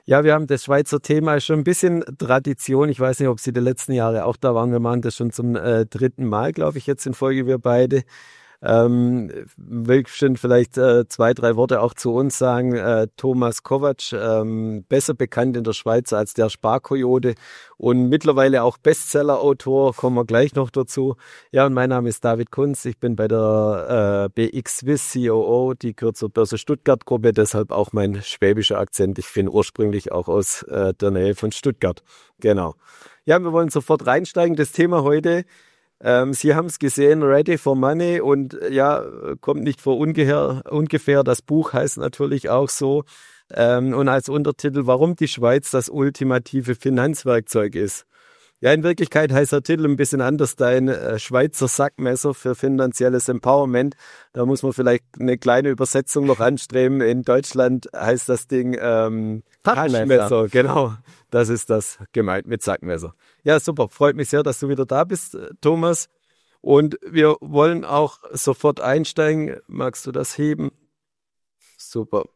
Ja, wir haben das Schweizer Thema schon ein bisschen Tradition. Ich weiß nicht, ob Sie die letzten Jahre auch da waren. Wir machen das schon zum dritten Mal, glaube ich, jetzt in Folge, wir beide. Will ich schon vielleicht 2, 3 Worte auch zu uns sagen. Thomas Kovac, besser bekannt in der Schweiz als der Sparkoyote und mittlerweile auch Bestseller-Autor, kommen wir gleich noch dazu. Ja, und mein Name ist David Kunz, ich bin bei der BX Swiss COO, die gehört zur Börse Stuttgart Gruppe, deshalb auch mein schwäbischer Akzent. Ich bin ursprünglich auch aus der Nähe von Stuttgart. Genau. Ja, wir wollen sofort reinsteigen. Das Thema heute: Sie haben es gesehen, Ready for Money, und ja, kommt nicht vor ungefähr. Das Buch heißt natürlich auch so. Und als Untertitel, warum die Schweiz das ultimative Finanzwerkzeug ist. Ja, in Wirklichkeit heißt der Titel ein bisschen anders, dein Schweizer Sackmesser für finanzielles Empowerment. Da muss man vielleicht eine kleine Übersetzung noch anstreben. In Deutschland heißt das Ding Taschenmesser. Genau, das ist das gemeint mit Sackmesser. Ja, super, freut mich sehr, dass du wieder da bist, Thomas. Und wir wollen auch sofort einsteigen. Magst du das heben? Super.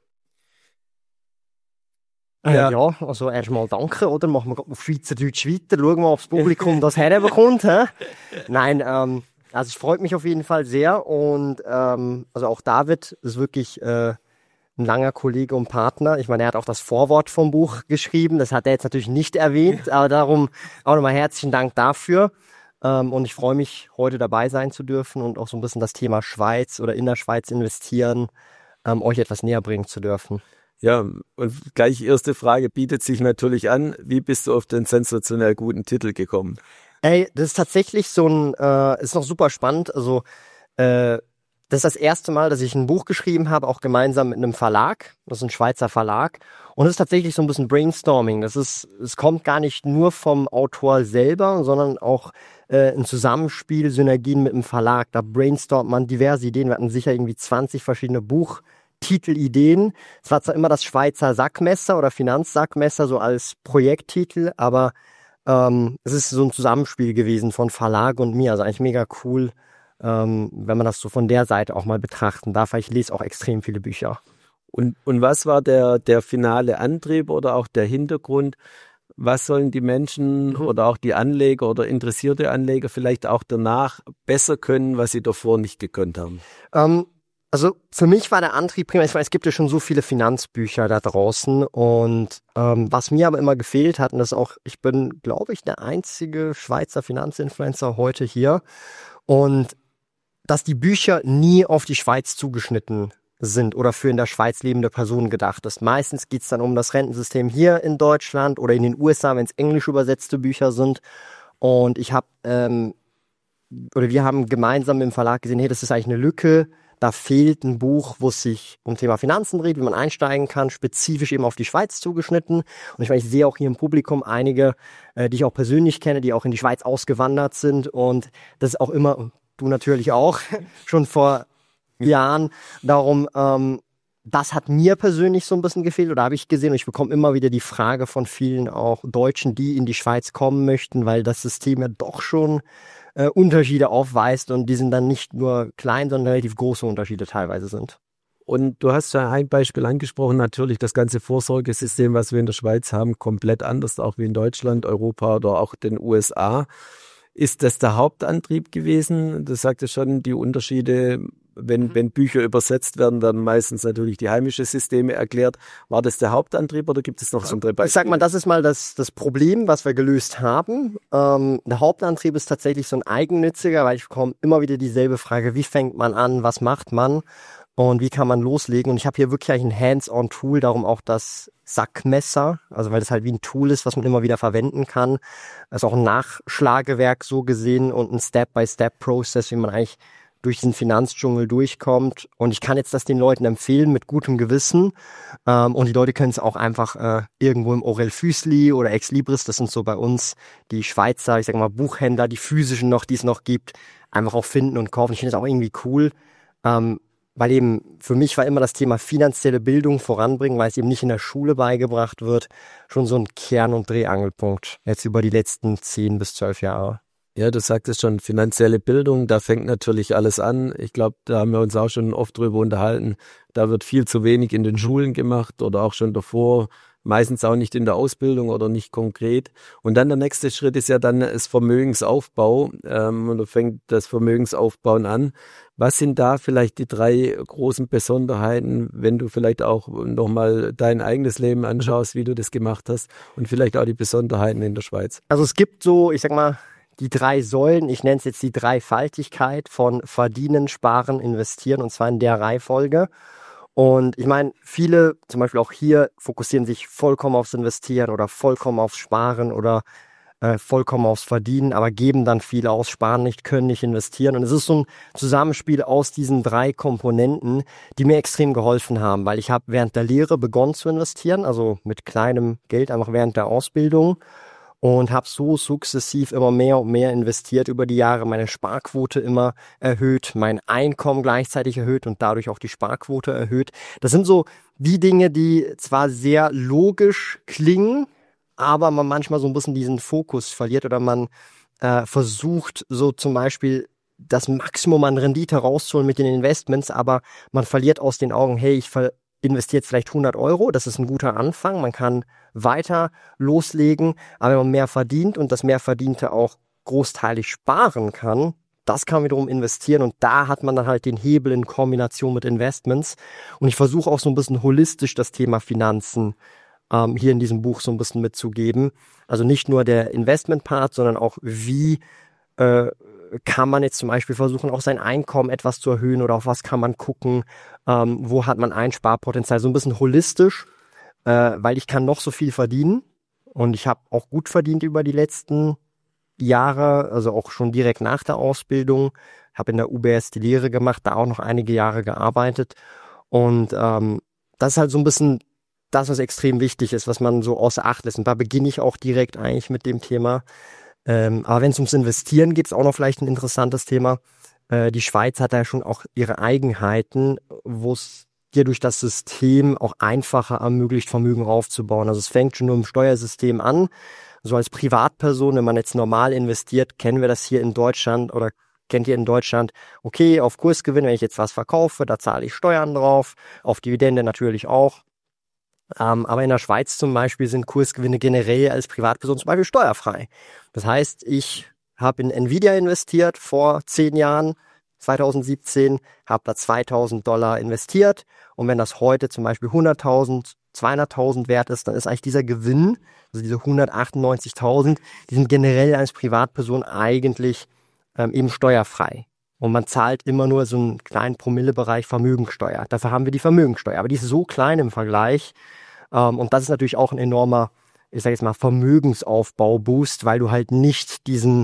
Ja, also erstmal danke, oder? Machen wir auf Schweizerdeutsch weiter, schauen wir, ob das Publikum das herbekommt. Nein, also es freut mich auf jeden Fall sehr, und also auch David ist wirklich ein langer Kollege und Partner. Ich meine, er hat auch das Vorwort vom Buch geschrieben, das hat er jetzt natürlich nicht erwähnt, aber darum auch nochmal herzlichen Dank dafür. Und ich freue mich, heute dabei sein zu dürfen und auch so ein bisschen das Thema Schweiz oder in der Schweiz investieren, euch etwas näher bringen zu dürfen. Ja, und gleich erste Frage bietet sich natürlich an. Wie bist du auf den sensationell guten Titel gekommen? Ey, das ist tatsächlich so ein, ist noch super spannend. Also, das ist das erste Mal, dass ich ein Buch geschrieben habe, auch gemeinsam mit einem Verlag. Das ist ein Schweizer Verlag. Und es ist tatsächlich so ein bisschen Brainstorming. Es kommt gar nicht nur vom Autor selber, sondern auch ein Zusammenspiel, Synergien mit dem Verlag. Da brainstormt man diverse Ideen. Wir hatten sicher irgendwie 20 verschiedene Buchtitelideen. Es war zwar immer das Schweizer Sackmesser oder Finanzsackmesser so als Projekttitel, aber es ist so ein Zusammenspiel gewesen von Verlag und mir. Also eigentlich mega cool, wenn man das so von der Seite auch mal betrachten darf. Ich lese auch extrem viele Bücher. Und was war der finale Antrieb oder auch der Hintergrund? Was sollen die Menschen oder auch die Anleger oder interessierte Anleger vielleicht auch danach besser können, was sie davor nicht gekonnt haben? Also für mich war der Antrieb primär, ich meine, es gibt ja schon so viele Finanzbücher da draußen, und was mir aber immer gefehlt hat, und das ist auch, ich bin, glaube ich, der einzige Schweizer Finanzinfluencer heute hier, und dass die Bücher nie auf die Schweiz zugeschnitten sind oder für in der Schweiz lebende Personen gedacht ist. Meistens geht's dann um das Rentensystem hier in Deutschland oder in den USA, wenn es englisch übersetzte Bücher sind. Und ich habe wir haben gemeinsam im Verlag gesehen, hey, das ist eigentlich eine Lücke. Da fehlt ein Buch, wo es sich um Thema Finanzen dreht, wie man einsteigen kann, spezifisch eben auf die Schweiz zugeschnitten. Und ich meine, ich sehe auch hier im Publikum einige, die ich auch persönlich kenne, die auch in die Schweiz ausgewandert sind. Und das ist auch immer, und du natürlich auch, schon vor Jahren. Darum, das hat mir persönlich so ein bisschen gefehlt, oder habe ich gesehen. Und ich bekomme immer wieder die Frage von vielen auch Deutschen, die in die Schweiz kommen möchten, weil das System ja doch schon Unterschiede aufweist, und die sind dann nicht nur klein, sondern relativ große Unterschiede teilweise sind. Und du hast ja ein Beispiel angesprochen, natürlich das ganze Vorsorgesystem, was wir in der Schweiz haben, komplett anders, auch wie in Deutschland, Europa oder auch den USA. Ist das der Hauptantrieb gewesen? Du sagtest schon, die Unterschiede, wenn Bücher übersetzt werden, werden meistens natürlich die heimischen Systeme erklärt. War das der Hauptantrieb oder gibt es noch so andere Beispiele? Ich sag mal, das ist mal das Problem, was wir gelöst haben. Der Hauptantrieb ist tatsächlich so ein eigennütziger, weil ich bekomme immer wieder dieselbe Frage, wie fängt man an, was macht man und wie kann man loslegen? Und ich habe hier wirklich ein Hands-on-Tool, darum auch das Sackmesser, also weil das halt wie ein Tool ist, was man immer wieder verwenden kann. Das ist auch ein Nachschlagewerk so gesehen und ein Step-by-Step-Prozess, wie man eigentlich durch diesen Finanzdschungel durchkommt. Und ich kann jetzt das den Leuten empfehlen mit gutem Gewissen. Und die Leute können es auch einfach irgendwo im Orel Füssli oder Ex Libris, das sind so bei uns die Schweizer, ich sag mal Buchhändler, die physischen noch, die es noch gibt, einfach auch finden und kaufen. Ich finde das auch irgendwie cool. Weil eben für mich war immer das Thema finanzielle Bildung voranbringen, weil es eben nicht in der Schule beigebracht wird, schon so ein Kern- und Drehangelpunkt jetzt über die letzten 10 bis 12 Jahre. Ja, du sagtest schon, finanzielle Bildung, da fängt natürlich alles an. Ich glaube, da haben wir uns auch schon oft drüber unterhalten. Da wird viel zu wenig in den Schulen gemacht oder auch schon davor. meistens auch nicht in der Ausbildung oder nicht konkret. Und dann der nächste Schritt ist ja dann das Vermögensaufbau. Und da fängt das Vermögensaufbauen an. Was sind da vielleicht die 3 großen Besonderheiten, wenn du vielleicht auch nochmal dein eigenes Leben anschaust, wie du das gemacht hast und vielleicht auch die Besonderheiten in der Schweiz? Also es gibt so, ich sag mal, die 3 Säulen, ich nenne es jetzt die Dreifaltigkeit von Verdienen, Sparen, Investieren, und zwar in der Reihenfolge. Und ich meine, viele, zum Beispiel auch hier, fokussieren sich vollkommen aufs Investieren oder vollkommen aufs Sparen oder vollkommen aufs Verdienen, aber geben dann viel aus, sparen nicht, können nicht investieren. Und es ist so ein Zusammenspiel aus diesen 3 Komponenten, die mir extrem geholfen haben, weil ich habe während der Lehre begonnen zu investieren, also mit kleinem Geld, einfach während der Ausbildung, und habe so sukzessiv immer mehr und mehr investiert über die Jahre, meine Sparquote immer erhöht, mein Einkommen gleichzeitig erhöht und dadurch auch die Sparquote erhöht. Das sind so die Dinge, die zwar sehr logisch klingen, aber man manchmal so ein bisschen diesen Fokus verliert oder man versucht so zum Beispiel das Maximum an Rendite rauszuholen mit den Investments, aber man verliert aus den Augen, hey, ich investiere jetzt vielleicht 100 Euro, das ist ein guter Anfang, man kann weiter loslegen, aber wenn man mehr verdient und das mehr Verdiente auch großteilig sparen kann, das kann man wiederum investieren und da hat man dann halt den Hebel in Kombination mit Investments und ich versuche auch so ein bisschen holistisch das Thema Finanzen hier in diesem Buch so ein bisschen mitzugeben. Also nicht nur der Investment-Part, sondern auch wie kann man jetzt zum Beispiel versuchen, auch sein Einkommen etwas zu erhöhen oder auf was kann man gucken, wo hat man Einsparpotenzial. So ein bisschen holistisch, weil ich kann noch so viel verdienen und ich habe auch gut verdient über die letzten Jahre, also auch schon direkt nach der Ausbildung. Habe in der UBS die Lehre gemacht, da auch noch einige Jahre gearbeitet und das ist halt so ein bisschen das, was extrem wichtig ist, was man so außer Acht lässt. Und da beginne ich auch direkt eigentlich mit dem Thema. Aber wenn es ums Investieren geht, ist auch noch vielleicht ein interessantes Thema. Die Schweiz hat da schon auch ihre Eigenheiten, wo es dir durch das System auch einfacher ermöglicht, Vermögen aufzubauen. Also es fängt schon nur im Steuersystem an. So als Privatperson, wenn man jetzt normal investiert, kennen wir das hier in Deutschland oder kennt ihr in Deutschland, okay, auf Kursgewinn, wenn ich jetzt was verkaufe, da zahle ich Steuern drauf, auf Dividende natürlich auch. Aber in der Schweiz zum Beispiel sind Kursgewinne generell als Privatperson zum Beispiel steuerfrei. Das heißt, ich habe in Nvidia investiert vor 10 Jahren, 2017, habe da $2.000 investiert und wenn das heute zum Beispiel 100.000, 200.000 wert ist, dann ist eigentlich dieser Gewinn, also diese 198.000, die sind generell als Privatperson eigentlich eben steuerfrei. Und man zahlt immer nur so einen kleinen Promillebereich Vermögensteuer. Dafür haben wir die Vermögensteuer. Aber die ist so klein im Vergleich. Und das ist natürlich auch ein enormer, ich sage jetzt mal, Vermögensaufbau-Boost, weil du halt nicht diese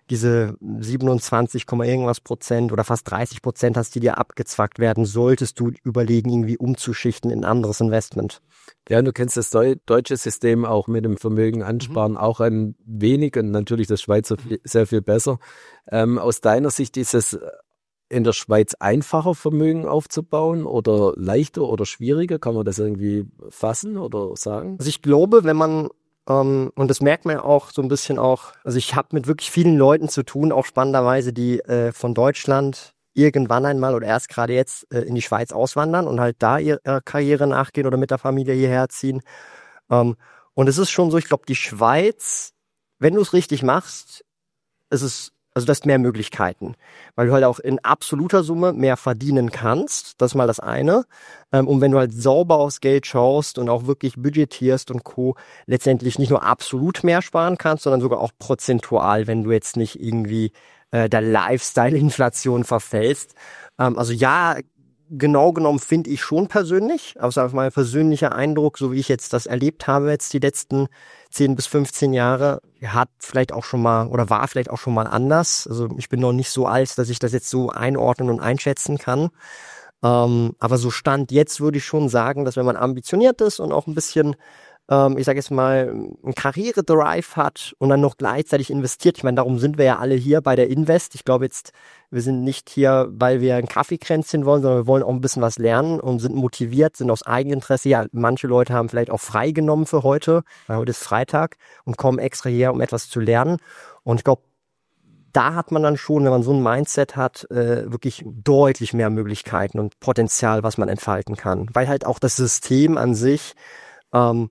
27, irgendwas Prozent oder fast 30% hast, die dir abgezwackt werden, solltest du überlegen, irgendwie umzuschichten in ein anderes Investment. Ja, du kennst das deutsche System auch mit dem Vermögen ansparen auch ein wenig und natürlich das Schweizer sehr viel besser. Aus deiner Sicht ist es in der Schweiz einfacher, Vermögen aufzubauen oder leichter oder schwieriger? Kann man das irgendwie fassen oder sagen? Also ich glaube, wenn man und das merkt man ja auch so ein bisschen auch, also ich habe mit wirklich vielen Leuten zu tun, auch spannenderweise, die von Deutschland irgendwann einmal oder erst gerade jetzt in die Schweiz auswandern und halt da ihre Karriere nachgehen oder mit der Familie hierher ziehen. Und es ist schon so, ich glaube, die Schweiz, wenn du es richtig machst, also du hast mehr Möglichkeiten, weil du halt auch in absoluter Summe mehr verdienen kannst. Das ist mal das eine. Und wenn du halt sauber aufs Geld schaust und auch wirklich budgetierst und Co., letztendlich nicht nur absolut mehr sparen kannst, sondern sogar auch prozentual, wenn du jetzt nicht irgendwie der Lifestyle-Inflation verfällst. Also ja, genau genommen finde ich schon persönlich, also einfach mein persönlicher Eindruck, so wie ich jetzt das erlebt habe jetzt die letzten 10 bis 15 Jahre, hat vielleicht auch schon mal oder war vielleicht auch schon mal anders. Also ich bin noch nicht so alt, dass ich das jetzt so einordnen und einschätzen kann. Aber so Stand jetzt würde ich schon sagen, dass wenn man ambitioniert ist und auch ein bisschen ich sage jetzt mal, einen Karriere-Drive hat und dann noch gleichzeitig investiert. Ich meine, darum sind wir ja alle hier bei der Invest. Ich glaube jetzt, wir sind nicht hier, weil wir ein Kaffeekränzchen wollen, sondern wir wollen auch ein bisschen was lernen und sind motiviert, sind aus Eigeninteresse. Ja, manche Leute haben vielleicht auch frei genommen für heute, weil heute ist Freitag und kommen extra her, um etwas zu lernen. Und ich glaube, da hat man dann schon, wenn man so ein Mindset hat, wirklich deutlich mehr Möglichkeiten und Potenzial, was man entfalten kann. Weil halt auch das System an sich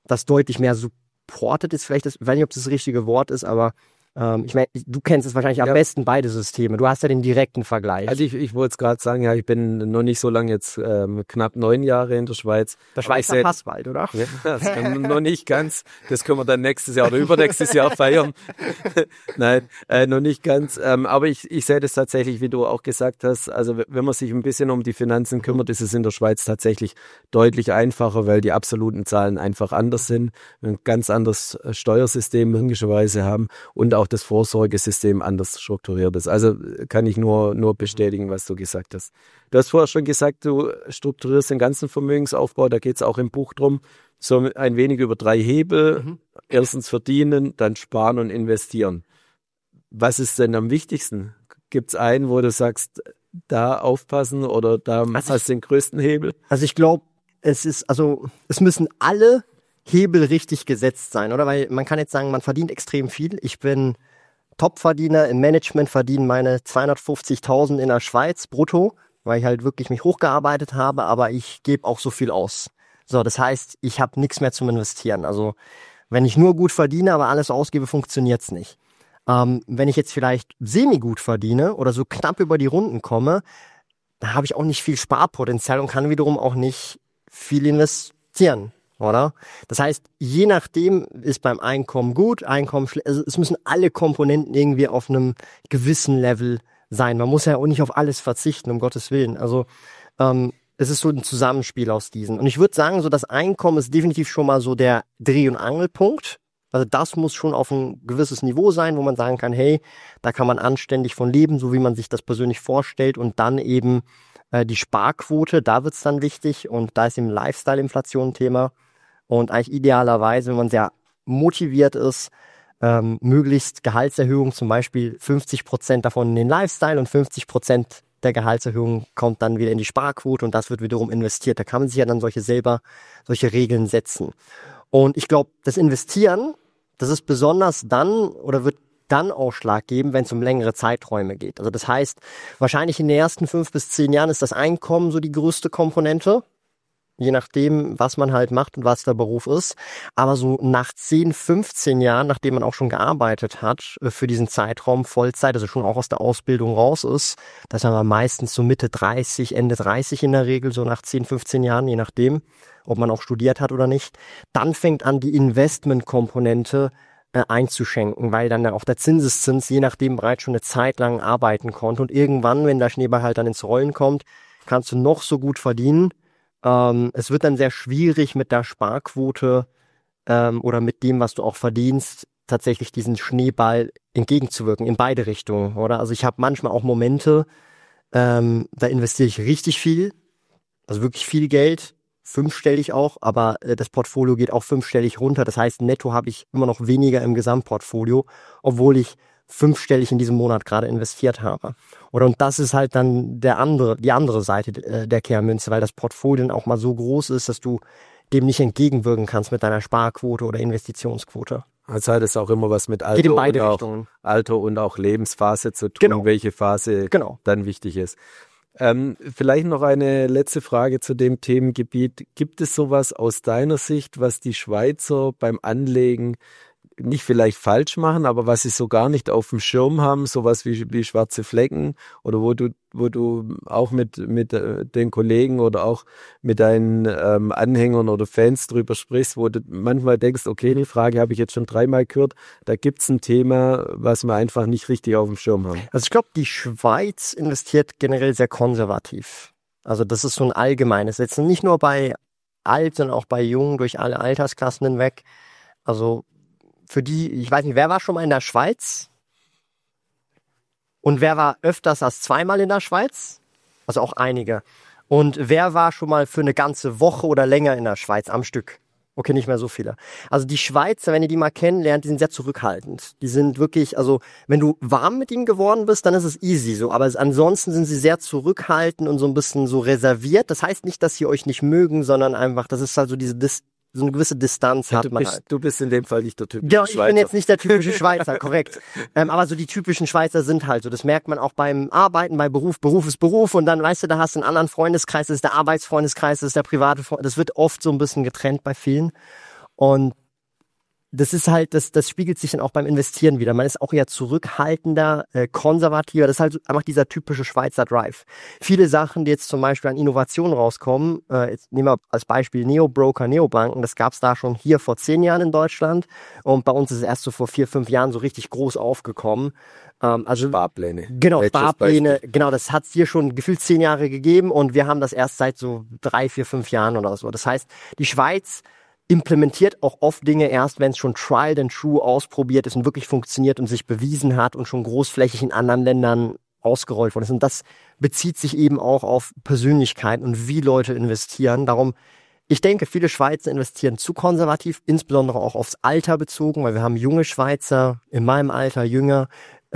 das deutlich mehr supportet ist, vielleicht, ich weiß nicht, ob das richtige Wort ist, aber ich meine, du kennst es wahrscheinlich am besten, beide Systeme. Du hast ja den direkten Vergleich. Also ich wollte es gerade sagen, ja, ich bin noch nicht so lange jetzt, knapp 9 Jahre in der Schweiz. Der Schweizer Passwald, oder? Ja, das noch nicht ganz. Das können wir dann nächstes Jahr oder übernächstes Jahr feiern. Nein, noch nicht ganz. Aber ich sehe das tatsächlich, wie du auch gesagt hast. Also wenn man sich ein bisschen um die Finanzen kümmert, ist es in der Schweiz tatsächlich deutlich einfacher, weil die absoluten Zahlen einfach anders sind. Ein ganz anderes Steuersystem logischerweise haben und auch das Vorsorgesystem anders strukturiert ist. Also kann ich nur bestätigen, was du gesagt hast. Du hast vorher schon gesagt, du strukturierst den ganzen Vermögensaufbau, da geht es auch im Buch drum, so ein wenig über 3 Hebel. Erstens verdienen, dann sparen und investieren. Was ist denn am wichtigsten? Gibt es einen, wo du sagst, da aufpassen oder da hast du den größten Hebel? Also ich glaube, es müssen alle Hebel richtig gesetzt sein, oder? Weil man kann jetzt sagen, man verdient extrem viel. Ich bin Topverdiener im Management, verdiene meine 250.000 in der Schweiz brutto, weil ich halt wirklich mich hochgearbeitet habe, aber ich gebe auch so viel aus. So, das heißt, ich habe nichts mehr zum Investieren. Also wenn ich nur gut verdiene, aber alles ausgebe, funktioniert's nicht. Wenn ich jetzt vielleicht semi-gut verdiene oder so knapp über die Runden komme, da habe ich auch nicht viel Sparpotenzial und kann wiederum auch nicht viel investieren. Oder? Das heißt, je nachdem ist beim Einkommen gut, Einkommen schlecht. Also es müssen alle Komponenten irgendwie auf einem gewissen Level sein. Man muss ja auch nicht auf alles verzichten, um Gottes Willen. Also es ist so ein Zusammenspiel aus diesen. Und ich würde sagen, so das Einkommen ist definitiv schon mal so der Dreh- und Angelpunkt. Also das muss schon auf ein gewisses Niveau sein, wo man sagen kann, hey, da kann man anständig von leben, so wie man sich das persönlich vorstellt. Und dann eben die Sparquote, da wird's dann wichtig. Und da ist eben Lifestyle-Inflation ein Thema. Und eigentlich idealerweise, wenn man sehr motiviert ist, möglichst Gehaltserhöhung, zum Beispiel 50% davon in den Lifestyle und 50% der Gehaltserhöhung kommt dann wieder in die Sparquote und das wird wiederum investiert. Da kann man sich ja dann solche Regeln setzen. Und ich glaube, das Investieren, das ist besonders dann oder wird dann Ausschlag geben, wenn es um längere Zeiträume geht. Also das heißt, wahrscheinlich in den ersten 5 bis 10 Jahren ist das Einkommen so die größte Komponente. Je nachdem, was man halt macht und was der Beruf ist. Aber so nach 10, 15 Jahren, nachdem man auch schon gearbeitet hat, für diesen Zeitraum Vollzeit, also schon auch aus der Ausbildung raus ist, das haben wir meistens so Mitte 30, Ende 30 in der Regel, so nach 10, 15 Jahren, je nachdem, ob man auch studiert hat oder nicht, dann fängt an, die Investmentkomponente einzuschenken, weil dann auch der Zinseszins je nachdem bereits schon eine Zeit lang arbeiten konnte. Und irgendwann, wenn der Schneeball halt dann ins Rollen kommt, kannst du noch so gut verdienen. Es wird dann sehr schwierig mit der Sparquote oder mit dem, was du auch verdienst, tatsächlich diesen Schneeball entgegenzuwirken, in beide Richtungen, oder? Also ich habe manchmal auch Momente, da investiere ich richtig viel, also wirklich viel Geld, 5-stellig auch, aber das Portfolio geht auch 5-stellig runter. Das heißt, netto habe ich immer noch weniger im Gesamtportfolio, obwohl ich 5-stellig in diesem Monat gerade investiert habe. Und das ist halt dann die andere Seite der Kehrmünze, weil das Portfolio dann auch mal so groß ist, dass du dem nicht entgegenwirken kannst mit deiner Sparquote oder Investitionsquote. Also hat es auch immer was mit Alter und auch Lebensphase zu tun, genau. Welche Phase dann wichtig ist. Vielleicht noch eine letzte Frage zu dem Themengebiet. Gibt es sowas aus deiner Sicht, was die Schweizer beim Anlegen nicht vielleicht falsch machen, aber was sie so gar nicht auf dem Schirm haben, sowas wie schwarze Flecken oder wo du auch mit den Kollegen oder auch mit deinen Anhängern oder Fans drüber sprichst, wo du manchmal denkst, okay, die Frage habe ich jetzt schon 3-mal gehört, da gibt's ein Thema, was wir einfach nicht richtig auf dem Schirm haben. Also ich glaube, die Schweiz investiert generell sehr konservativ. Also das ist so ein allgemeines Setzen, nicht nur bei alt, sondern auch bei jung, durch alle Altersklassen hinweg. Also für die, ich weiß nicht, wer war schon mal in der Schweiz? Und wer war öfters als 2-mal in der Schweiz? Also auch einige. Und wer war schon mal für eine ganze Woche oder länger in der Schweiz am Stück? Okay, nicht mehr so viele. Also die Schweizer, wenn ihr die mal kennenlernt, die sind sehr zurückhaltend. Die sind wirklich, also wenn du warm mit ihnen geworden bist, dann ist es easy so. Aber ansonsten sind sie sehr zurückhaltend und so ein bisschen so reserviert. Das heißt nicht, dass sie euch nicht mögen, sondern einfach, das ist halt so so eine gewisse Distanz hat man halt. Du bist in dem Fall nicht der typische Schweizer. Ja, ich bin jetzt nicht der typische Schweizer, korrekt. Aber so die typischen Schweizer sind halt so. Das merkt man auch beim Arbeiten, bei Beruf. Beruf ist Beruf und dann, weißt du, da hast du einen anderen Freundeskreis, das ist der Arbeitsfreundeskreis, das ist der private Freund. Das wird oft so ein bisschen getrennt bei vielen. Und das ist halt, das spiegelt sich dann auch beim Investieren wieder. Man ist auch eher zurückhaltender, konservativer. Das ist halt einfach dieser typische Schweizer Drive. Viele Sachen, die jetzt zum Beispiel an Innovationen rauskommen, jetzt nehmen wir als Beispiel Neobroker, Neobanken, das gab's da schon hier vor 10 Jahren in Deutschland. Und bei uns ist es erst so vor 4, 5 Jahren so richtig groß aufgekommen. Also Sparpläne. Genau, Sparpläne, genau, das hat's hier schon gefühlt 10 Jahre gegeben und wir haben das erst seit so 3, 4, 5 Jahren oder so. Das heißt, die Schweiz implementiert auch oft Dinge erst, wenn es schon tried and true ausprobiert ist und wirklich funktioniert und sich bewiesen hat und schon großflächig in anderen Ländern ausgerollt worden ist. Und das bezieht sich eben auch auf Persönlichkeiten und wie Leute investieren. Darum, ich denke, viele Schweizer investieren zu konservativ, insbesondere auch aufs Alter bezogen, weil wir haben junge Schweizer, in meinem Alter jünger,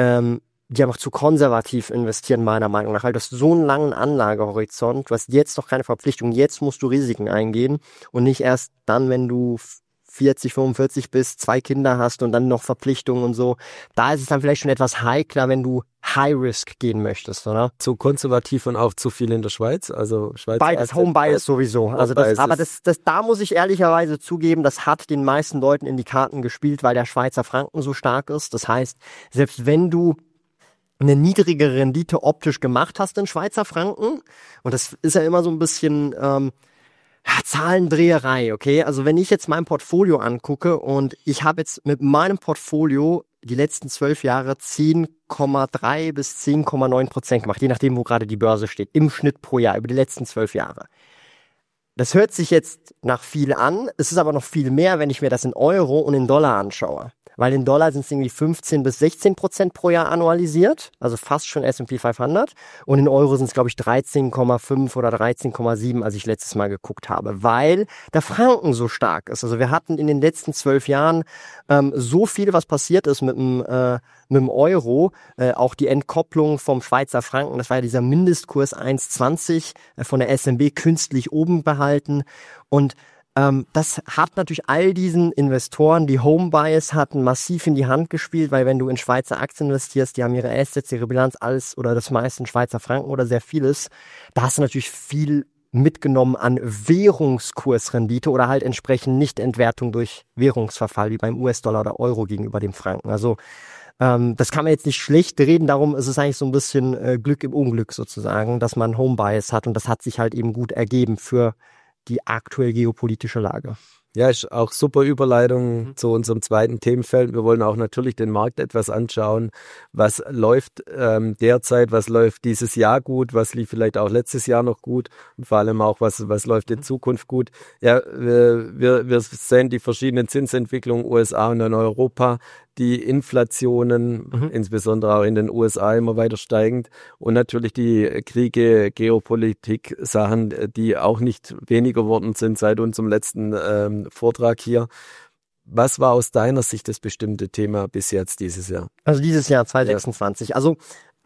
die einfach zu konservativ investieren, meiner Meinung nach. Weil du hast so einen langen Anlagehorizont, du hast jetzt noch keine Verpflichtung, jetzt musst du Risiken eingehen und nicht erst dann, wenn du 40, 45 bist, 2 Kinder hast und dann noch Verpflichtungen und so. Da ist es dann vielleicht schon etwas heikler, wenn du High Risk gehen möchtest, oder? Zu konservativ und auch zu viel in der Schweiz, also Schweiz. Beides, Home Bias sowieso. Also da muss ich ehrlicherweise zugeben, das hat den meisten Leuten in die Karten gespielt, weil der Schweizer Franken so stark ist. Das heißt, selbst wenn du eine niedrige Rendite optisch gemacht hast in Schweizer Franken, und das ist ja immer so ein bisschen Zahlendreherei, okay? Also wenn ich jetzt mein Portfolio angucke und ich habe jetzt mit meinem Portfolio die letzten 12 Jahre 10,3 bis 10,9% gemacht, je nachdem, wo gerade die Börse steht, im Schnitt pro Jahr, über die letzten 12 Jahre. Das hört sich jetzt nach viel an, es ist aber noch viel mehr, wenn ich mir das in Euro und in Dollar anschaue. Weil in Dollar sind es irgendwie 15 bis 16% pro Jahr annualisiert, also fast schon S&P 500. Und in Euro sind es, glaube ich, 13,5 oder 13,7, als ich letztes Mal geguckt habe, weil der Franken so stark ist. Also wir hatten in den letzten 12 Jahren so viel, was passiert ist mit dem Euro, auch die Entkopplung vom Schweizer Franken, das war ja dieser Mindestkurs 1,20 von der SNB künstlich oben behalten und das hat natürlich all diesen Investoren, die Home Bias hatten, massiv in die Hand gespielt, weil wenn du in Schweizer Aktien investierst, die haben ihre Assets, ihre Bilanz, alles oder das meiste in Schweizer Franken oder sehr vieles, da hast du natürlich viel mitgenommen an Währungskursrendite oder halt entsprechend Nicht-Entwertung durch Währungsverfall, wie beim US-Dollar oder Euro gegenüber dem Franken. Also das kann man jetzt nicht schlecht reden, darum ist es eigentlich so ein bisschen Glück im Unglück sozusagen, dass man Home Bias hat und das hat sich halt eben gut ergeben für die aktuell geopolitische Lage. Ja, ist auch super Überleitung zu unserem zweiten Themenfeld. Wir wollen auch natürlich den Markt etwas anschauen. Was läuft derzeit, was läuft dieses Jahr gut, was lief vielleicht auch letztes Jahr noch gut und vor allem auch, was läuft in Zukunft gut. Ja, wir sehen die verschiedenen Zinsentwicklungen USA und in Europa, die Inflationen, insbesondere auch in den USA, immer weiter steigend und natürlich die Kriege, Geopolitik, Sachen, die auch nicht weniger worden sind seit unserem letzten Vortrag hier. Was war aus deiner Sicht das bestimmte Thema bis jetzt dieses Jahr? Also dieses Jahr 2026. Ja. Also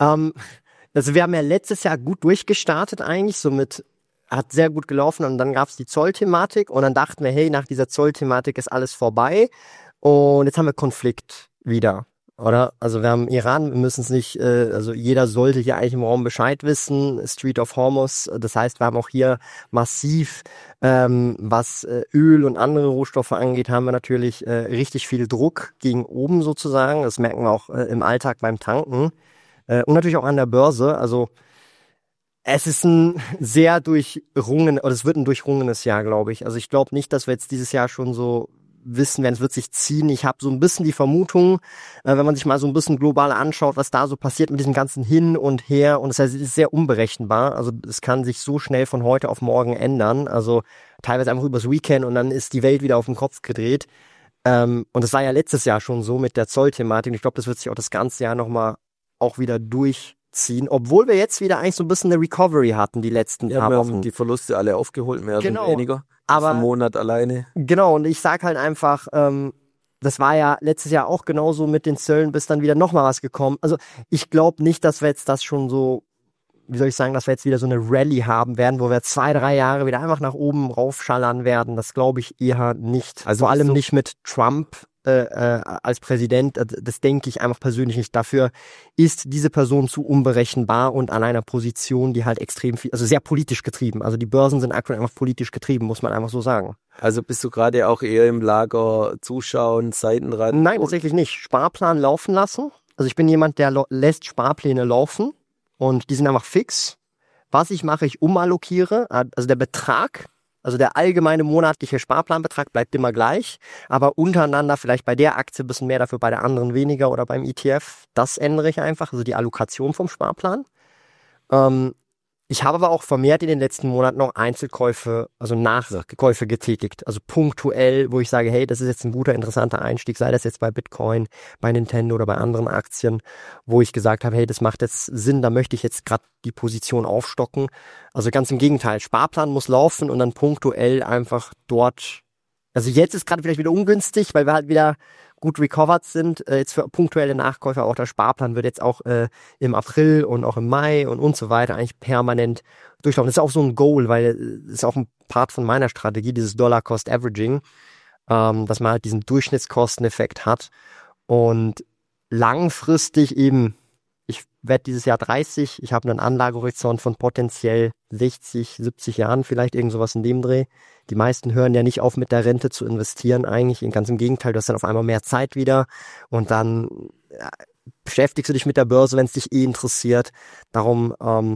wir haben ja letztes Jahr gut durchgestartet eigentlich, somit hat sehr gut gelaufen und dann gab es die Zollthematik und dann dachten wir, hey, nach dieser Zollthematik ist alles vorbei. Und jetzt haben wir Konflikt wieder, oder? Also wir haben Iran, wir müssen es nicht, also jeder sollte hier eigentlich im Raum Bescheid wissen, Strait of Hormuz, das heißt, wir haben auch hier massiv, was Öl und andere Rohstoffe angeht, haben wir natürlich richtig viel Druck gegen oben sozusagen, das merken wir auch im Alltag beim Tanken und natürlich auch an der Börse, also es ist ein sehr durchrungen, oder es wird ein durchrungenes Jahr, glaube ich. Also ich glaube nicht, dass wir jetzt dieses Jahr schon so wissen werden, es wird sich ziehen. Ich habe so ein bisschen die Vermutung, wenn man sich mal so ein bisschen global anschaut, was da so passiert mit diesem ganzen Hin und Her und es ist sehr unberechenbar. Also es kann sich so schnell von heute auf morgen ändern. Also teilweise einfach übers Weekend und dann ist die Welt wieder auf den Kopf gedreht. Und das war ja letztes Jahr schon so mit der Zollthematik. Und ich glaube, das wird sich auch das ganze Jahr nochmal auch wieder durchziehen, obwohl wir jetzt wieder eigentlich so ein bisschen eine Recovery hatten, die letzten paar Wochen. Wir haben die Verluste alle aufgeholt, mehr oder weniger. Aber einen Monat alleine. Genau, und ich sag halt einfach, das war ja letztes Jahr auch genauso mit den Zöllen, bis dann wieder nochmal was gekommen. Also ich glaube nicht, dass wir jetzt das schon so, wie soll ich sagen, dass wir jetzt wieder so eine Rallye haben werden, wo wir 2, 3 Jahre wieder einfach nach oben raufschallern werden. Das glaube ich eher nicht. Also vor allem nicht mit Trump als Präsident. Das denke ich einfach persönlich nicht. Dafür ist diese Person zu unberechenbar und an einer Position, die halt extrem viel, also sehr politisch getrieben. Also die Börsen sind aktuell einfach politisch getrieben, muss man einfach so sagen. Also bist du gerade auch eher im Lager zuschauen, Seitenrand? Nein, tatsächlich nicht. Sparplan laufen lassen. Also ich bin jemand, der lässt Sparpläne laufen und die sind einfach fix. Was ich mache, ich umallokiere. Also der Betrag, also der allgemeine monatliche Sparplanbetrag bleibt immer gleich, aber untereinander vielleicht bei der Aktie ein bisschen mehr, dafür bei der anderen weniger oder beim ETF. Das ändere ich einfach, also die Allokation vom Sparplan. Ich habe aber auch vermehrt in den letzten Monaten noch Einzelkäufe, also Nachkäufe getätigt. Also punktuell, wo ich sage, hey, das ist jetzt ein guter, interessanter Einstieg, sei das jetzt bei Bitcoin, bei Nintendo oder bei anderen Aktien, wo ich gesagt habe, hey, das macht jetzt Sinn, da möchte ich jetzt gerade die Position aufstocken. Also ganz im Gegenteil, Sparplan muss laufen und dann punktuell einfach dort. Also jetzt ist gerade vielleicht wieder ungünstig, weil wir halt wieder gut recovered sind. Jetzt für punktuelle Nachkäufe, auch der Sparplan wird jetzt auch im April und auch im Mai und so weiter eigentlich permanent durchlaufen. Das ist auch so ein Goal, weil es ist auch ein Part von meiner Strategie, dieses Dollar-Cost-Averaging, dass man halt diesen Durchschnittskosteneffekt hat und langfristig eben, ich werde dieses Jahr 30, ich habe einen Anlagehorizont von potenziell 60, 70 Jahren, vielleicht irgend sowas in dem Dreh. Die meisten hören ja nicht auf, mit der Rente zu investieren eigentlich. Ganz im Gegenteil, du hast dann auf einmal mehr Zeit wieder und dann beschäftigst du dich mit der Börse, wenn es dich interessiert. Darum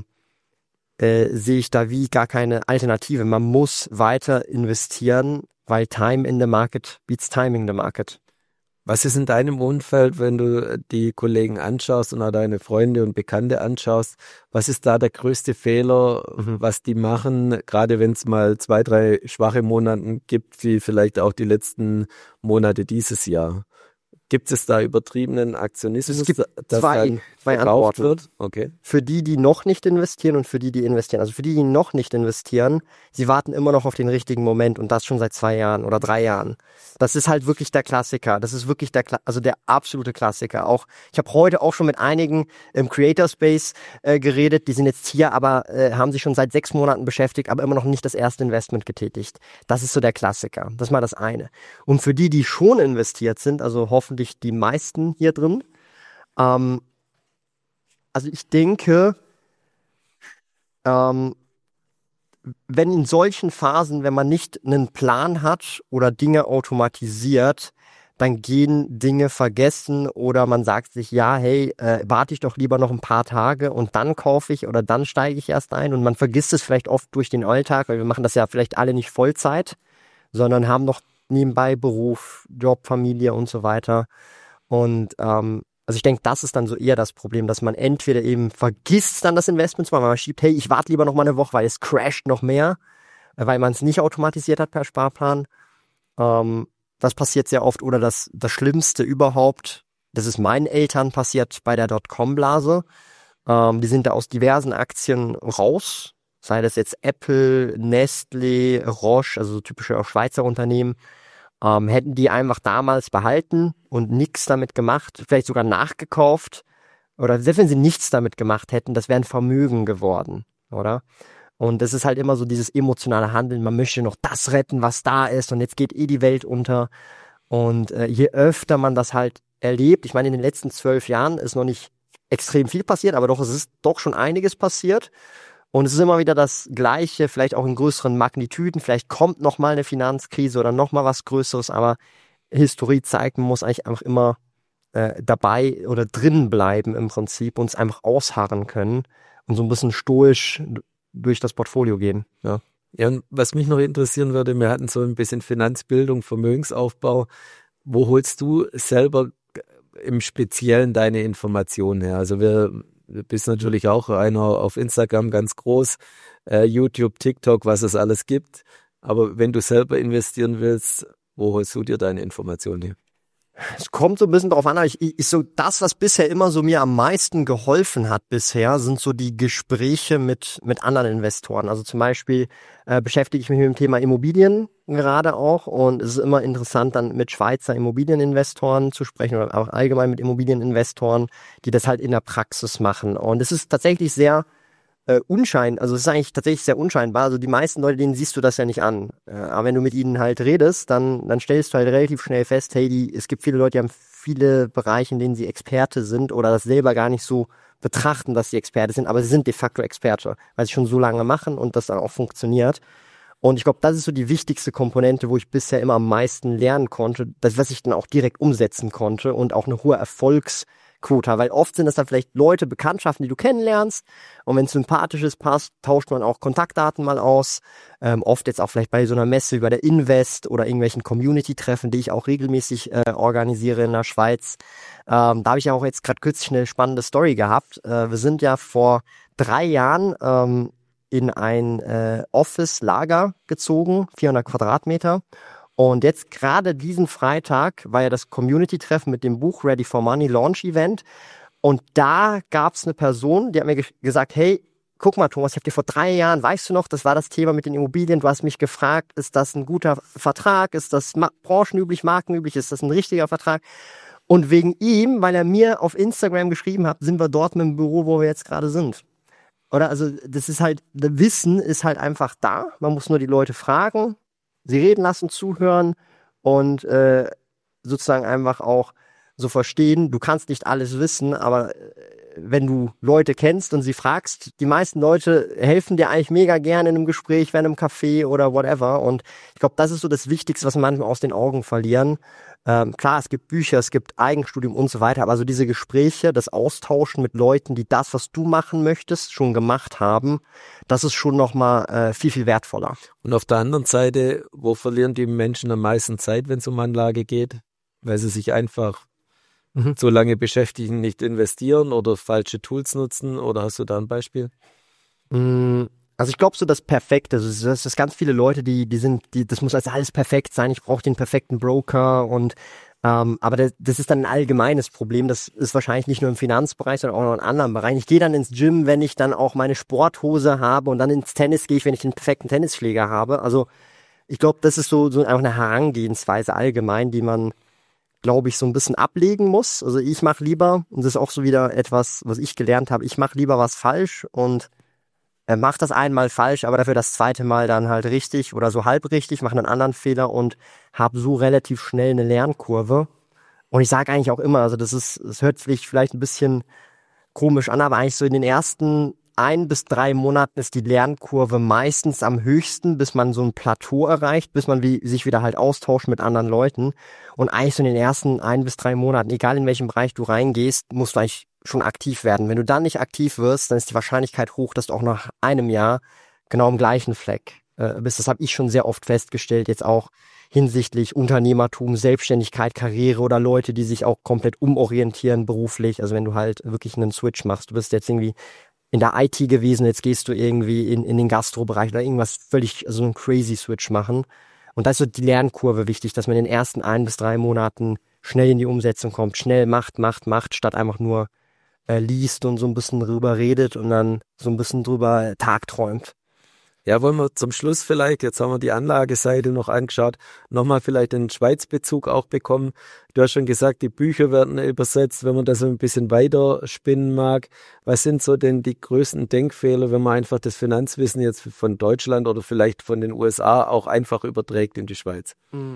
sehe ich da wie gar keine Alternative. Man muss weiter investieren, weil Time in the Market beats Timing the Market. Was ist in deinem Umfeld, wenn du die Kollegen anschaust und auch deine Freunde und Bekannte anschaust, was ist da der größte Fehler, was die machen, gerade wenn es mal 2, 3 schwache Monate gibt, wie vielleicht auch die letzten Monate dieses Jahr? Gibt es da übertriebenen Aktionismus, Es gibt dass zwei verkauft Antworten. wird? Okay. Für die noch nicht investieren und für die investieren. Also für die noch nicht investieren, sie warten immer noch auf den richtigen Moment und das schon seit 2 Jahren oder 3 Jahren. Das ist halt wirklich der Klassiker. Das ist wirklich der absolute Klassiker. Auch ich habe heute auch schon mit einigen im Creator Space geredet. Die sind jetzt hier, aber haben sich schon seit 6 Monaten beschäftigt, aber immer noch nicht das erste Investment getätigt. Das ist so der Klassiker. Das ist mal das eine. Und für die schon investiert sind, also hoffentlich die meisten hier drin, also ich denke, wenn in solchen Phasen, wenn man nicht einen Plan hat oder Dinge automatisiert, dann gehen Dinge vergessen oder man sagt sich, ja, hey, warte ich doch lieber noch ein paar Tage und dann kaufe ich oder dann steige ich erst ein und man vergisst es vielleicht oft durch den Alltag, weil wir machen das ja vielleicht alle nicht Vollzeit, sondern haben noch nebenbei Beruf, Job, Familie und so weiter. Und also ich denke, das ist dann so eher das Problem, dass man entweder eben vergisst dann das Investment zu machen, weil man schiebt, hey, ich warte lieber noch mal eine Woche, weil es crasht noch mehr, weil man es nicht automatisiert hat per Sparplan. Das passiert sehr oft. Oder das Schlimmste überhaupt, das ist meinen Eltern passiert bei der Dotcom-Blase. Die sind da aus diversen Aktien raus, sei das jetzt Apple, Nestlé, Roche, also so typische auch Schweizer Unternehmen. Hätten die einfach damals behalten und nichts damit gemacht, vielleicht sogar nachgekauft oder selbst wenn sie nichts damit gemacht hätten, das wäre ein Vermögen geworden, oder? Und das ist halt immer so dieses emotionale Handeln, man möchte noch das retten, was da ist und jetzt geht die Welt unter und je öfter man das halt erlebt, ich meine in den letzten 12 Jahren ist noch nicht extrem viel passiert, aber doch, es ist doch schon einiges passiert. Und es ist immer wieder das Gleiche, vielleicht auch in größeren Magnitüden. Vielleicht kommt noch mal eine Finanzkrise oder noch mal was Größeres. Aber Historie zeigt, man muss eigentlich einfach immer dabei oder drin bleiben im Prinzip und es einfach ausharren können und so ein bisschen stoisch durch das Portfolio gehen. Ja. Ja, und was mich noch interessieren würde, wir hatten so ein bisschen Finanzbildung, Vermögensaufbau. Wo holst du selber im Speziellen deine Informationen her? Also du bist natürlich auch einer auf Instagram ganz groß, YouTube, TikTok, was es alles gibt. Aber wenn du selber investieren willst, wo holst du dir deine Informationen her? Es kommt so ein bisschen drauf an, aber ist so das, was bisher immer so mir am meisten geholfen hat bisher, sind so die Gespräche mit anderen Investoren. Also zum Beispiel beschäftige ich mich mit dem Thema Immobilien gerade auch und es ist immer interessant, dann mit Schweizer Immobilieninvestoren zu sprechen oder auch allgemein mit Immobilieninvestoren, die das halt in der Praxis machen. Und es ist tatsächlich sehr also es ist eigentlich tatsächlich sehr unscheinbar. Also die meisten Leute, denen siehst du das ja nicht an. Aber wenn du mit ihnen halt redest, dann stellst du halt relativ schnell fest, hey, es gibt viele Leute, die haben viele Bereiche, in denen sie Experte sind oder das selber gar nicht so betrachten, dass sie Experte sind, aber sie sind de facto Experte, weil sie schon so lange machen und das dann auch funktioniert. Und ich glaube, das ist so die wichtigste Komponente, wo ich bisher immer am meisten lernen konnte, das, was ich dann auch direkt umsetzen konnte und auch eine hohe Erfolgsquote. Weil oft sind das dann vielleicht Leute, Bekanntschaften, die du kennenlernst. Und wenn es sympathisch ist, passt, tauscht man auch Kontaktdaten mal aus. Oft jetzt auch vielleicht bei so einer Messe wie bei der Invest oder irgendwelchen Community-Treffen, die ich auch regelmäßig organisiere in der Schweiz. Da habe ich ja auch jetzt gerade kürzlich eine spannende Story gehabt. Wir sind ja vor 3 Jahren in ein Office-Lager gezogen, 400 Quadratmeter. Und jetzt gerade diesen Freitag war ja das Community-Treffen mit dem Buch Ready for Money Launch Event. Und da gab es eine Person, die hat mir gesagt, hey, guck mal Thomas, ich habe dir vor 3 Jahren, weißt du noch, das war das Thema mit den Immobilien, du hast mich gefragt, ist das ein guter Vertrag, ist das branchenüblich, markenüblich, ist das ein richtiger Vertrag? Und wegen ihm, weil er mir auf Instagram geschrieben hat, sind wir dort mit dem Büro, wo wir jetzt gerade sind. Oder also das ist halt, das Wissen ist halt einfach da. Man muss nur die Leute fragen, sie reden lassen, zuhören und sozusagen einfach auch so verstehen. Du kannst nicht alles wissen, aber wenn du Leute kennst und sie fragst, die meisten Leute helfen dir eigentlich mega gerne in einem Gespräch, wenn im Café oder whatever. Und ich glaube, das ist so das Wichtigste, was wir manchmal aus den Augen verlieren. Klar, es gibt Bücher, es gibt Eigenstudium und so weiter, aber so diese Gespräche, das Austauschen mit Leuten, die das, was du machen möchtest, schon gemacht haben, das ist schon nochmal viel, viel wertvoller. Und auf der anderen Seite, wo verlieren die Menschen am meisten Zeit, wenn es um Anlage geht? Weil sie sich einfach so lange beschäftigen, nicht investieren oder falsche Tools nutzen? Oder hast du da ein Beispiel? Also ich glaube so das Perfekte, also das ist ganz viele Leute, das muss also alles perfekt sein, ich brauche den perfekten Broker und aber das ist dann ein allgemeines Problem, das ist wahrscheinlich nicht nur im Finanzbereich, sondern auch noch in anderen Bereichen. Ich gehe dann ins Gym, wenn ich dann auch meine Sporthose habe und dann ins Tennis gehe ich, wenn ich den perfekten Tennisschläger habe. Also ich glaube, das ist so einfach eine Herangehensweise allgemein, die man, glaube ich, so ein bisschen ablegen muss. Also ich mache lieber, und das ist auch so wieder etwas, was ich gelernt habe, ich mache lieber was falsch und mach das einmal falsch, aber dafür das zweite Mal dann halt richtig oder so halb richtig, mach einen anderen Fehler und habe so relativ schnell eine Lernkurve. Und ich sage eigentlich auch immer, also das hört sich vielleicht ein bisschen komisch an, aber eigentlich so in den ersten 1 bis 3 Monaten ist die Lernkurve meistens am höchsten, bis man so ein Plateau erreicht, bis man sich wieder halt austauscht mit anderen Leuten. Und eigentlich so in den ersten 1 bis 3 Monaten, egal in welchem Bereich du reingehst, musst du eigentlich schon aktiv werden. Wenn du dann nicht aktiv wirst, dann ist die Wahrscheinlichkeit hoch, dass du auch nach einem Jahr genau am gleichen Fleck bist. Das habe ich schon sehr oft festgestellt, jetzt auch hinsichtlich Unternehmertum, Selbstständigkeit, Karriere oder Leute, die sich auch komplett umorientieren beruflich. Also wenn du halt wirklich einen Switch machst, du bist jetzt irgendwie in der IT gewesen, jetzt gehst du irgendwie in den Gastrobereich oder irgendwas völlig, also einen crazy Switch machen. Und da ist so die Lernkurve wichtig, dass man in den ersten 1 bis 3 Monaten schnell in die Umsetzung kommt, schnell macht, statt einfach nur liest und so ein bisschen drüber redet und dann so ein bisschen drüber tagträumt. Ja, wollen wir zum Schluss vielleicht, jetzt haben wir die Anlageseite noch angeschaut, nochmal vielleicht den Schweizbezug auch bekommen. Du hast schon gesagt, die Bücher werden übersetzt, wenn man das ein bisschen weiter spinnen mag. Was sind so denn die größten Denkfehler, wenn man einfach das Finanzwissen jetzt von Deutschland oder vielleicht von den USA auch einfach überträgt in die Schweiz?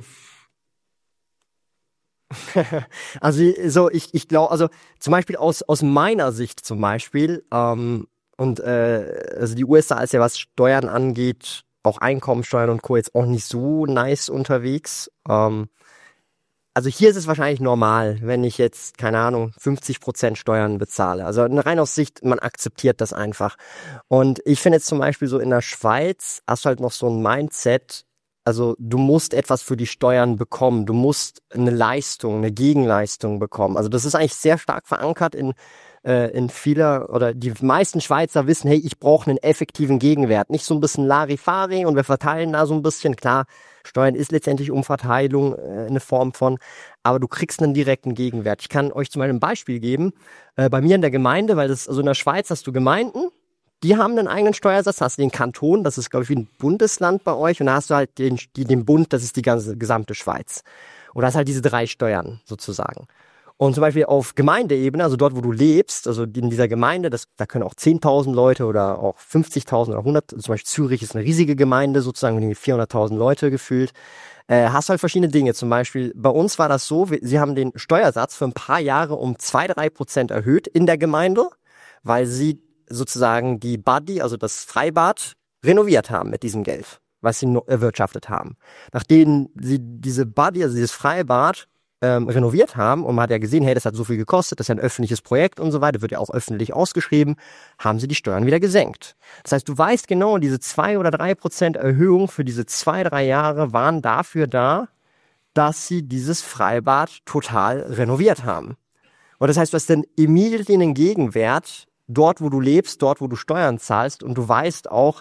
Also so ich glaube, also zum Beispiel aus meiner Sicht zum Beispiel, also die USA ist ja, was Steuern angeht, auch Einkommensteuern und Co. jetzt auch nicht so nice unterwegs. Also hier ist es wahrscheinlich normal, wenn ich jetzt, keine Ahnung, 50% Steuern bezahle. Also rein aus Sicht, man akzeptiert das einfach. Und ich finde jetzt zum Beispiel so in der Schweiz hast du halt noch so ein Mindset, also du musst etwas für die Steuern bekommen, du musst eine Leistung, eine Gegenleistung bekommen. Also das ist eigentlich sehr stark verankert in vieler oder die meisten Schweizer wissen, hey, ich brauche einen effektiven Gegenwert. Nicht so ein bisschen Larifari und wir verteilen da so ein bisschen. Klar, Steuern ist letztendlich Umverteilung eine Form von, aber du kriegst einen direkten Gegenwert. Ich kann euch zum Beispiel ein Beispiel geben. Bei mir in der Gemeinde, weil das, also in der Schweiz hast du Gemeinden, die haben einen eigenen Steuersatz, hast du den Kanton, das ist, glaube ich, wie ein Bundesland bei euch und da hast du halt den Bund, das ist die gesamte Schweiz. Und da hast halt diese 3 Steuern sozusagen. Und zum Beispiel auf Gemeindeebene, also dort, wo du lebst, also in dieser Gemeinde, da können auch 10.000 Leute oder auch 50.000 oder 100, zum Beispiel Zürich ist eine riesige Gemeinde, sozusagen mit 400.000 Leute gefühlt, hast halt verschiedene Dinge. Zum Beispiel, bei uns war das so, sie haben den Steuersatz für ein paar Jahre um 2-3% erhöht in der Gemeinde, weil sie sozusagen die Buddy, also das Freibad, renoviert haben mit diesem Geld. was sie erwirtschaftet haben. Nachdem sie diese Body, also dieses Freibad, renoviert haben und man hat ja gesehen, hey, das hat so viel gekostet, das ist ja ein öffentliches Projekt und so weiter, wird ja auch öffentlich ausgeschrieben, haben sie die Steuern wieder gesenkt. Das heißt, du weißt genau, diese 2 oder 3% Erhöhung für diese 2-3 Jahre waren dafür da, dass sie dieses Freibad total renoviert haben. Und das heißt, du hast dann immediately einen Gegenwert dort, wo du lebst, dort, wo du Steuern zahlst und du weißt auch,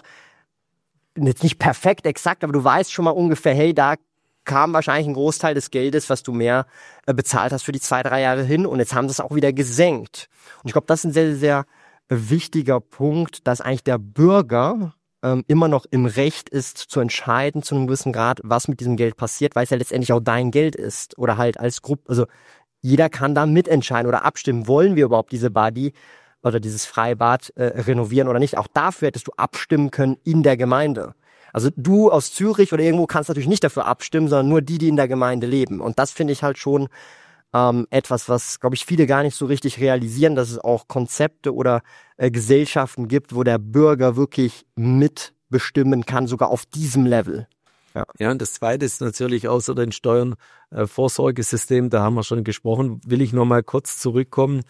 jetzt nicht perfekt exakt, aber du weißt schon mal ungefähr, hey, da kam wahrscheinlich ein Großteil des Geldes, was du mehr bezahlt hast für die 2-3 Jahre hin und jetzt haben sie es auch wieder gesenkt. Und ich glaube, das ist ein sehr, sehr wichtiger Punkt, dass eigentlich der Bürger immer noch im Recht ist, zu entscheiden zu einem gewissen Grad, was mit diesem Geld passiert, weil es ja letztendlich auch dein Geld ist oder halt als Gruppe, also jeder kann da mitentscheiden oder abstimmen, wollen wir überhaupt diese Body oder dieses Freibad renovieren oder nicht. Auch dafür hättest du abstimmen können in der Gemeinde. Also du aus Zürich oder irgendwo kannst natürlich nicht dafür abstimmen, sondern nur die in der Gemeinde leben. Und das finde ich halt schon etwas, was, glaube ich, viele gar nicht so richtig realisieren, dass es auch Konzepte oder Gesellschaften gibt, wo der Bürger wirklich mitbestimmen kann, sogar auf diesem Level. Ja, und das Zweite ist natürlich außer den Steuern Vorsorgesystem, da haben wir schon gesprochen, will ich noch mal kurz zurückkommen.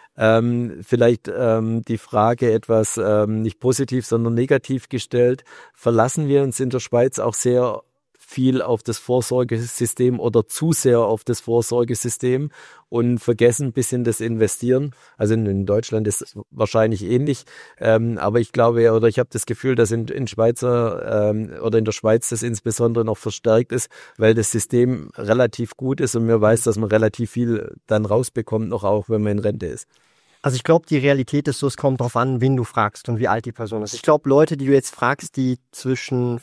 Vielleicht die Frage etwas nicht positiv, sondern negativ gestellt. Verlassen wir uns in der Schweiz auch sehr viel auf das Vorsorgesystem oder zu sehr auf das Vorsorgesystem und vergessen ein bisschen das Investieren. Also in Deutschland ist es wahrscheinlich ähnlich, aber ich glaube oder ich habe das Gefühl, dass in Schweizer oder in der Schweiz das insbesondere noch verstärkt ist, weil das System relativ gut ist und man weiß, dass man relativ viel dann rausbekommt, noch auch wenn man in Rente ist. Also ich glaube, die Realität ist so, es kommt drauf an, wen du fragst und wie alt die Person ist. Ich glaube, Leute, die du jetzt fragst, die zwischen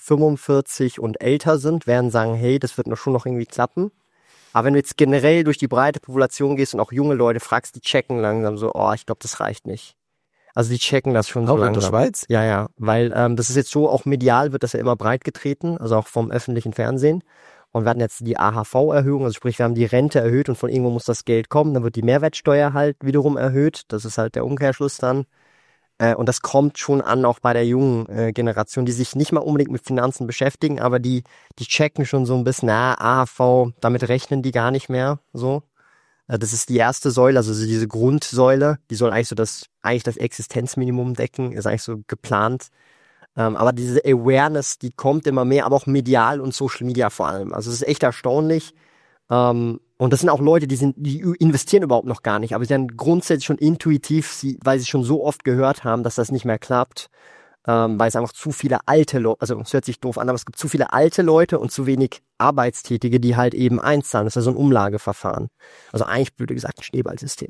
45 und älter sind, werden sagen, hey, das wird schon noch irgendwie klappen. Aber wenn du jetzt generell durch die breite Population gehst und auch junge Leute fragst, die checken langsam so, oh, ich glaube, das reicht nicht. Also die checken das schon so langsam. Auch in der Schweiz? Ja, weil das ist jetzt so, auch medial wird das ja immer breit getreten, also auch vom öffentlichen Fernsehen. Und wir hatten jetzt die AHV-Erhöhung, also sprich, wir haben die Rente erhöht und von irgendwo muss das Geld kommen. Dann wird die Mehrwertsteuer halt wiederum erhöht. Das ist halt der Umkehrschluss dann. Und das kommt schon an, auch bei der jungen Generation, die sich nicht mal unbedingt mit Finanzen beschäftigen, aber die checken schon so ein bisschen, AHV, damit rechnen die gar nicht mehr so. Das ist die erste Säule, also diese Grundsäule, die soll eigentlich das Existenzminimum decken, ist eigentlich so geplant. Aber diese Awareness, die kommt immer mehr, aber auch medial und Social Media vor allem. Also es ist echt erstaunlich. Und das sind auch Leute, die investieren überhaupt noch gar nicht, aber sie sind grundsätzlich schon intuitiv, weil sie schon so oft gehört haben, dass das nicht mehr klappt, weil es einfach zu viele alte Leute, also es hört sich doof an, aber es gibt zu viele alte Leute und zu wenig Arbeitstätige, die halt eben einzahlen. Das ist ja so ein Umlageverfahren. Also eigentlich, blöd gesagt, ein Schneeballsystem.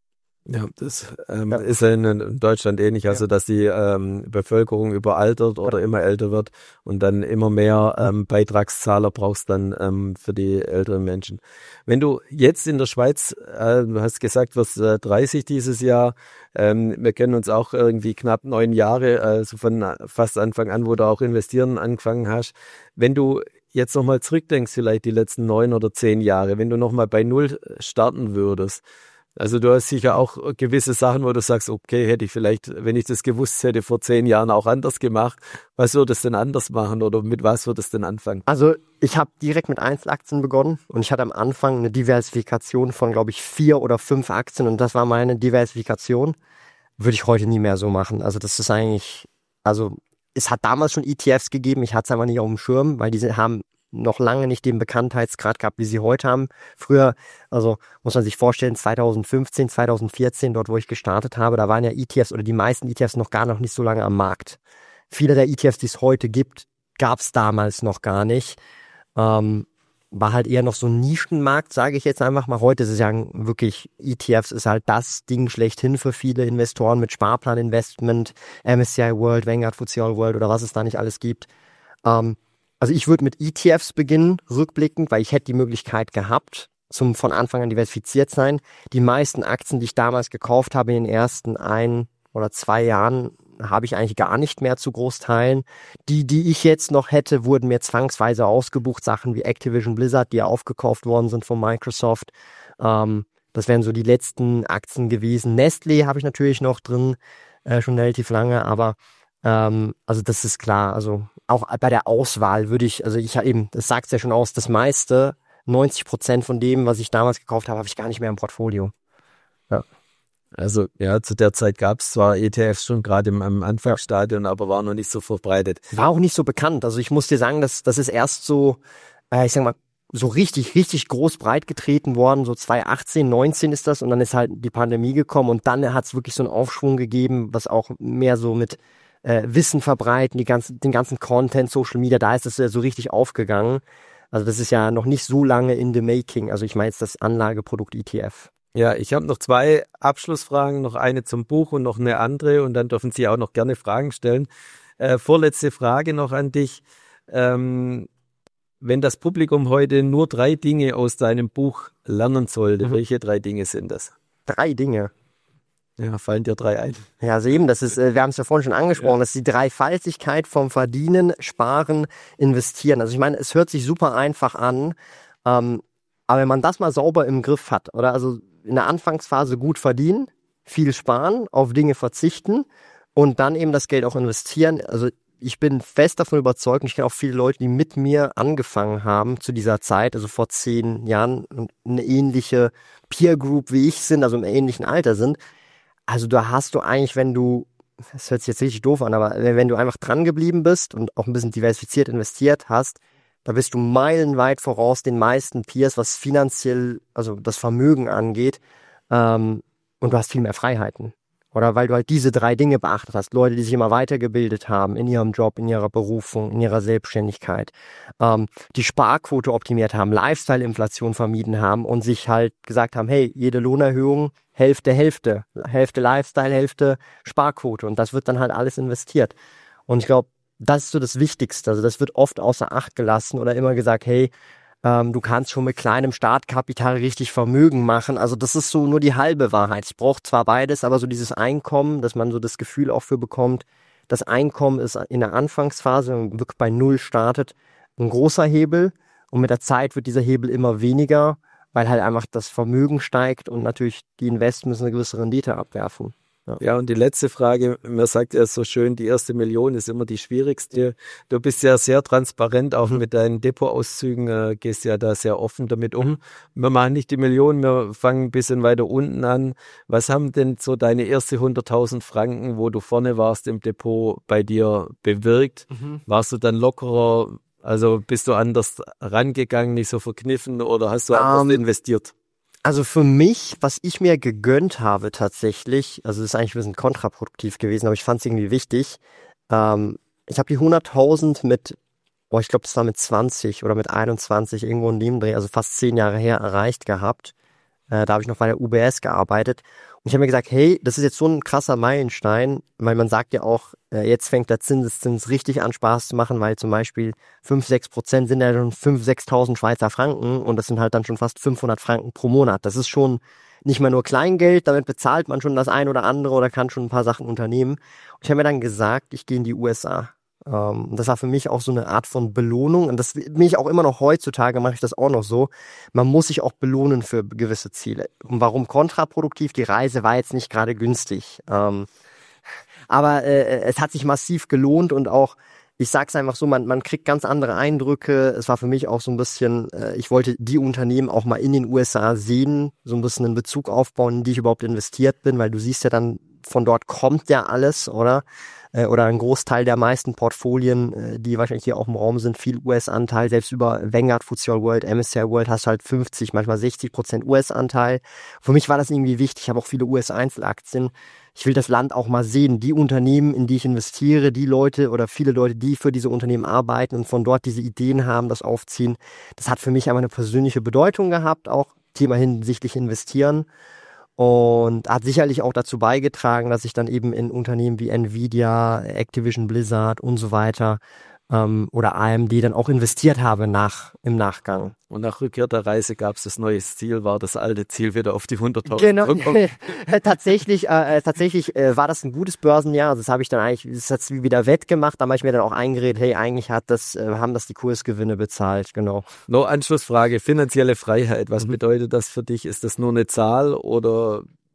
Ja, das ist ja in Deutschland ähnlich, also dass die Bevölkerung überaltert oder immer älter wird und dann immer mehr Beitragszahler brauchst dann für die älteren Menschen. Wenn du jetzt in der Schweiz, du hast gesagt, wirst 30 dieses Jahr, wir kennen uns auch irgendwie knapp 9 Jahre, also von fast Anfang an, wo du auch investieren angefangen hast. Wenn du jetzt nochmal zurückdenkst, vielleicht die letzten 9 oder 10 Jahre, wenn du nochmal bei Null starten würdest, also du hast sicher auch gewisse Sachen, wo du sagst, okay, hätte ich vielleicht, wenn ich das gewusst hätte, vor 10 Jahren auch anders gemacht. Was würdest du denn anders machen oder mit was würdest du denn anfangen? Also ich habe direkt mit Einzelaktien begonnen und ich hatte am Anfang eine Diversifikation von, glaube ich, 4 oder 5 Aktien und das war meine Diversifikation. Würde ich heute nie mehr so machen. Also das ist eigentlich, also es hat damals schon ETFs gegeben, ich hatte es einfach nicht auf dem Schirm, weil diese haben noch lange nicht den Bekanntheitsgrad gehabt, wie sie heute haben. Früher, also muss man sich vorstellen, 2015, 2014, dort wo ich gestartet habe, da waren ja ETFs oder die meisten ETFs noch nicht so lange am Markt. Viele der ETFs, die es heute gibt, gab es damals noch gar nicht. War halt eher noch so ein Nischenmarkt, sage ich jetzt einfach mal. Heute ist es ja wirklich, ETFs ist halt das Ding schlechthin für viele Investoren mit Sparplaninvestment, MSCI World, Vanguard FTSE All World oder was es da nicht alles gibt. Also ich würde mit ETFs beginnen, rückblickend, weil ich hätte die Möglichkeit gehabt, von Anfang an diversifiziert sein. Die meisten Aktien, die ich damals gekauft habe in den ersten 1 oder 2 Jahren, habe ich eigentlich gar nicht mehr zu Großteilen. Die ich jetzt noch hätte, wurden mir zwangsweise ausgebucht. Sachen wie Activision Blizzard, die ja aufgekauft worden sind von Microsoft. Das wären so die letzten Aktien gewesen. Nestlé habe ich natürlich noch drin, schon relativ lange, aber also das ist klar. Also auch bei der Auswahl würde ich, also ich eben, das sagt es ja schon aus, das meiste, 90% von dem, was ich damals gekauft habe, habe ich gar nicht mehr im Portfolio. Ja. Also ja, zu der Zeit gab es zwar ETFs schon gerade am Anfangsstadion, aber war noch nicht so verbreitet. War auch nicht so bekannt. Also ich muss dir sagen, das ist erst so, ich sag mal, so richtig groß breit getreten worden, so 2018, 19 ist das und dann ist halt die Pandemie gekommen und dann hat es wirklich so einen Aufschwung gegeben, was auch mehr so mit Wissen verbreiten, den ganzen Content, Social Media, da ist es ja so richtig aufgegangen. Also das ist ja noch nicht so lange in the making. Also ich meine jetzt das Anlageprodukt ETF. Ja, ich habe noch 2 Abschlussfragen, noch eine zum Buch und noch eine andere und dann dürfen Sie auch noch gerne Fragen stellen. Vorletzte Frage noch an dich. Wenn das Publikum heute nur 3 Dinge aus deinem Buch lernen sollte, welche 3 Dinge sind das? 3 Dinge. Ja, fallen dir 3 ein? Ja, also eben, das ist, wir haben es ja vorhin schon angesprochen, das ist die Dreifaltigkeit vom Verdienen, Sparen, Investieren. Also ich meine, es hört sich super einfach an, aber wenn man das mal sauber im Griff hat, oder also in der Anfangsphase gut verdienen, viel sparen, auf Dinge verzichten und dann eben das Geld auch investieren. Also ich bin fest davon überzeugt und ich kenne auch viele Leute, die mit mir angefangen haben zu dieser Zeit, also vor 10 Jahren, und eine ähnliche Peer Group wie ich sind, also im ähnlichen Alter sind. Also da hast du eigentlich, das hört sich jetzt richtig doof an, aber wenn du einfach dran geblieben bist und auch ein bisschen diversifiziert investiert hast, da bist du meilenweit voraus den meisten Peers, was finanziell, also das Vermögen angeht, und du hast viel mehr Freiheiten. Oder weil du halt diese 3 Dinge beachtet hast. Leute, die sich immer weitergebildet haben in ihrem Job, in ihrer Berufung, in ihrer Selbstständigkeit, die Sparquote optimiert haben, Lifestyle-Inflation vermieden haben und sich halt gesagt haben, hey, jede Lohnerhöhung, Hälfte Lifestyle, Hälfte Sparquote. Und das wird dann halt alles investiert. Und ich glaube, das ist so das Wichtigste. Also das wird oft außer Acht gelassen oder immer gesagt, hey, du kannst schon mit kleinem Startkapital richtig Vermögen machen. Also das ist so nur die halbe Wahrheit. Es braucht zwar beides, aber so dieses Einkommen, dass man so das Gefühl auch für bekommt, das Einkommen ist in der Anfangsphase, wenn man wirklich bei Null startet, ein großer Hebel. Und mit der Zeit wird dieser Hebel immer weniger, weil halt einfach das Vermögen steigt und natürlich die Investments eine gewisse Rendite abwerfen. Ja, und die letzte Frage, man sagt ja so schön, die erste Million ist immer die schwierigste. Du bist ja sehr transparent, auch mit deinen Depotauszügen, gehst ja da sehr offen damit um. Wir machen nicht die Million, wir fangen ein bisschen weiter unten an. Was haben denn so deine erste 100.000 Franken, wo du vorne warst im Depot, bei dir bewirkt? Warst du dann lockerer, also bist du anders rangegangen, nicht so verkniffen oder hast du anders investiert? Also für mich, was ich mir gegönnt habe tatsächlich, also das ist eigentlich ein bisschen kontraproduktiv gewesen, aber ich fand es irgendwie wichtig. Ich habe die 100.000 mit, ich glaube, das war mit 20 oder mit 21 irgendwo in dem Dreh, also fast 10 Jahre her erreicht gehabt. Da habe ich noch bei der UBS gearbeitet. Und ich habe mir gesagt, hey, das ist jetzt so ein krasser Meilenstein, weil man sagt ja auch, jetzt fängt der Zinseszins richtig an Spaß zu machen, weil zum Beispiel 5-6% sind ja schon 5.000-6.000 Schweizer Franken und das sind halt dann schon fast 500 Franken pro Monat. Das ist schon nicht mehr nur Kleingeld, damit bezahlt man schon das ein oder andere oder kann schon ein paar Sachen unternehmen. Und ich habe mir dann gesagt, ich gehe in die USA. Das war für mich auch so eine Art von Belohnung und das bin ich auch immer noch heutzutage, mache ich das auch noch so. Man muss sich auch belohnen für gewisse Ziele. Und warum kontraproduktiv? Die Reise war jetzt nicht gerade günstig. Aber es hat sich massiv gelohnt und auch, ich sag's einfach so, man kriegt ganz andere Eindrücke. Es war für mich auch so ein bisschen, ich wollte die Unternehmen auch mal in den USA sehen, so ein bisschen einen Bezug aufbauen, in die ich überhaupt investiert bin, weil du siehst ja dann, von dort kommt ja alles, oder? Oder ein Großteil der meisten Portfolien, die wahrscheinlich hier auch im Raum sind, viel US-Anteil, selbst über Vanguard, FTSE All World, MSCI World hast du halt 50, manchmal 60% US-Anteil. Für mich war das irgendwie wichtig, ich habe auch viele US-Einzelaktien. Ich will das Land auch mal sehen, die Unternehmen, in die ich investiere, die Leute oder viele Leute, die für diese Unternehmen arbeiten und von dort diese Ideen haben, das aufziehen. Das hat für mich einfach eine persönliche Bedeutung gehabt, auch Thema hinsichtlich investieren. Und hat sicherlich auch dazu beigetragen, dass ich dann eben in Unternehmen wie Nvidia, Activision Blizzard und so weiter oder AMD dann auch investiert habe im Nachgang. Und nach Rückkehr der Reise gab es das neue Ziel, war das alte Ziel wieder auf die 100.000. Genau, tatsächlich war das ein gutes Börsenjahr. Also das habe ich dann eigentlich, das hat's wieder wettgemacht. Da habe ich mir dann auch eingeredet, hey, eigentlich haben das die Kursgewinne bezahlt, genau. Noch Anschlussfrage, finanzielle Freiheit. Was bedeutet das für dich? Ist das nur eine Zahl oder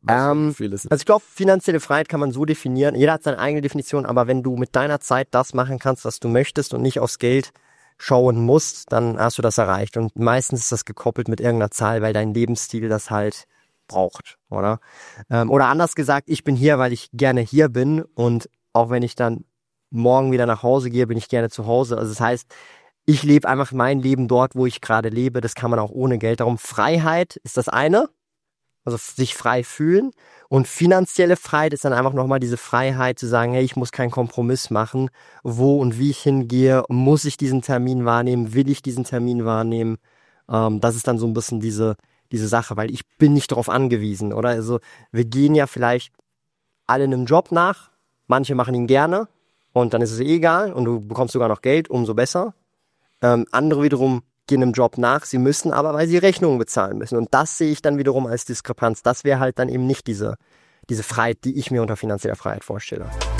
Also ich glaube, finanzielle Freiheit kann man so definieren. Jeder hat seine eigene Definition, aber wenn du mit deiner Zeit das machen kannst, was du möchtest und nicht aufs Geld schauen musst, dann hast du das erreicht. Und meistens ist das gekoppelt mit irgendeiner Zahl, weil dein Lebensstil das halt braucht, oder? Oder anders gesagt, ich bin hier, weil ich gerne hier bin und auch wenn ich dann morgen wieder nach Hause gehe, bin ich gerne zu Hause. Also das heißt, ich lebe einfach mein Leben dort, wo ich gerade lebe. Das kann man auch ohne Geld. Darum Freiheit ist das eine, also sich frei fühlen. Und finanzielle Freiheit ist dann einfach nochmal diese Freiheit zu sagen, hey, ich muss keinen Kompromiss machen, wo und wie ich hingehe. Muss ich diesen Termin wahrnehmen? Will ich diesen Termin wahrnehmen? Das ist dann so ein bisschen diese Sache, weil ich bin nicht darauf angewiesen, oder? Also wir gehen ja vielleicht alle einem Job nach. Manche machen ihn gerne und dann ist es egal und du bekommst sogar noch Geld, umso besser. Andere wiederum gehen einem Job nach, sie müssen aber, weil sie Rechnungen bezahlen müssen. Und das sehe ich dann wiederum als Diskrepanz. Das wäre halt dann eben nicht diese Freiheit, die ich mir unter finanzieller Freiheit vorstelle.